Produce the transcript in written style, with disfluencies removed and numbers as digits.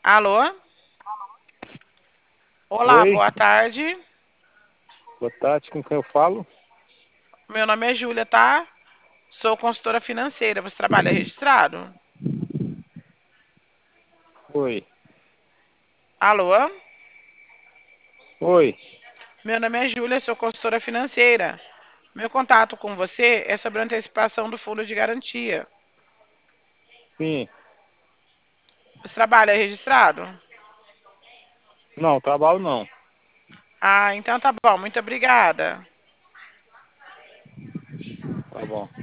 Alô? Olá, Oi, boa tarde. boa tarde, com quem eu falo? Meu nome é Júlia, tá? Sou consultora financeira. Você trabalha registrado? Oi, Alô? oi, Meu nome é Júlia, sou consultora financeira. Meu contato com você é sobre a antecipação do fundo de garantia. sim. Você trabalha registrado? Não, trabalho não. Ah, então tá bom. Muito obrigada. Tá bom.